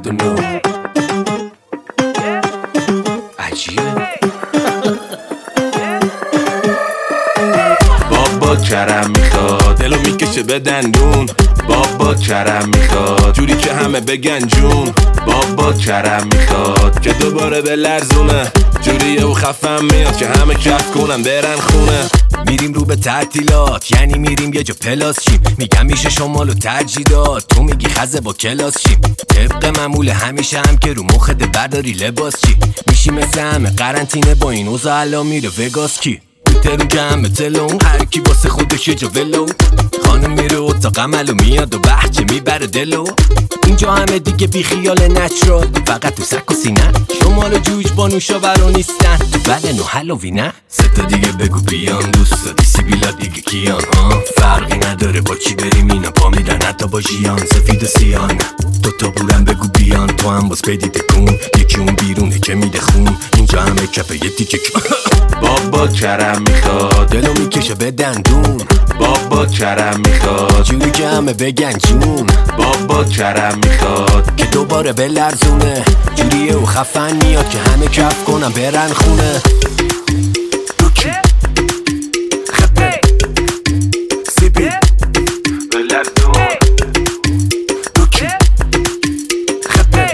نو عجیبه. بابا کرم میخواد دلو میکشه به دندون. بابا کرم میخواد جوری که همه بگن جون. بابا کرم میخواد که دوباره به لرزونه، جوریه و خفم میاد که همه کف کنن برن خونه. میریم رو به تعطیلات، یعنی میریم یه جا پلاس شیم. میگم میشه شمال و ترجیدات، تو میگی خزه با کلاس شیم. طبق معمول همیشه هم که رو مخت برداری لباس چی میشی مثل همه قرنطینه با این اوضاع الان میره وگاس کی ترون جمع تلون هر کی واسه خودش یه جا ولو. خانم میره اتاق عمل و میاد و بحچه میبره دلو. اینجا همه دیگه بی خیال نچرال، فقط تو سک و سینه. شمال و جوج با نوشابرا نیستن، تو بدن و هالووی نه. سه تا دیگه بگو بیان دوستا دیسی بیلا دیگه کیان ها. فرقی نداره با کی بریم اینا پا میدن حتی با ژیان. سفید و سیان دوتا بورن بگو بیان، تو هم باز پیدی تکون. یکی اون بیرونه که میده خون، اینجا همه کپه یه تیکه. بابا کرم میخواد دلو میکشه به دندون. بابا کرم میخواد جوری که همه بگن جون. بابا کرم میخواد که دوباره به لرزونه، جوریه و خفن میاد که همه کف کنن برن خونه. روکی خپه سیپی به لرزون. روکی خپه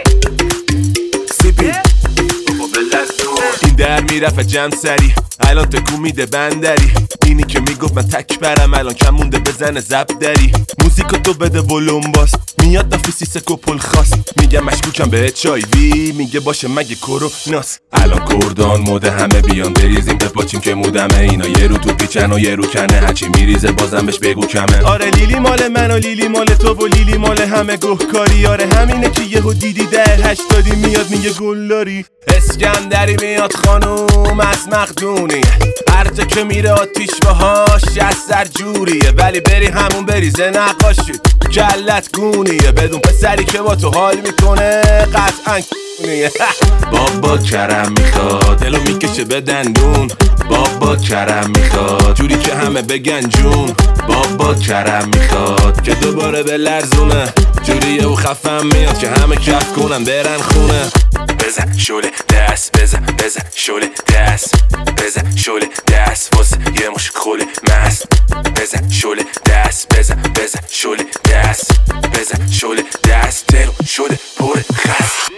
سیپی بابا به لرزون. این در میرفت جمع سری، الان تکون میده بندری. اینی که میگفت من تک برم الان کم مونده بزنه زب دری. موزیکو تو بده ولوم باس، میاد نافیسی سکوپل خاص. میگم مشکوکم به HIV، میگه باشه مگه کروناس. الان کردان موده همه بیان بریزیم بپاچیم که مودمه. اینا یه رو تو پیچن و یه رو کنه، هرچی میریزه بازم بهش بگو کمه. آره لیلی مال من و لیلی مال تو و لیلی مال همه گهکاری. آره همینه که یهو دیدی 10-80 میاد میگه گلاری. اسکندری میاد خانوم از مقدونی، هر جا که میره آتیش باهاش از سر جوریه. ولی بری همون بریزه نقاشی کلت گونیه، بدون پسری که با تو حال میکنه قطعا کونیه. بابا کرم میخواد دلو میکشه به دندون. بابا کرم میخواد جوری که همه بگن جون. بابا کرم میخواد که دوباره به لرزونه، جوریه و خفم میاد که همه کف کنن برن خونه. بزن شوله دست، بزن شوله دست، بزن شوله دست واسه یه مش خوله مست. بزن شوله دست، بزن شوله دست، بزن شوله دست. دلو شده پر خست.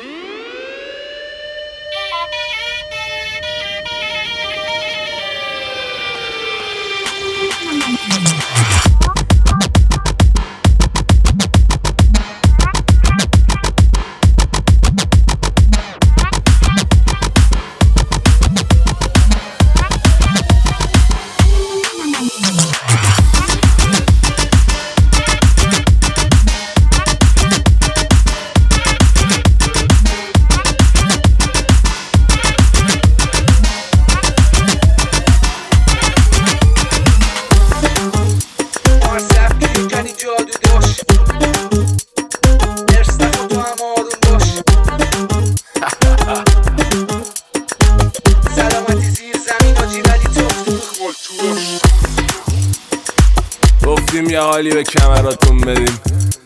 گفتیم یه حالی به کمراتون بدیم.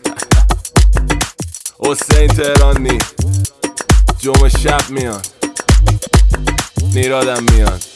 حسین تهرانی جمعه شب میاد، نیرادم میاد.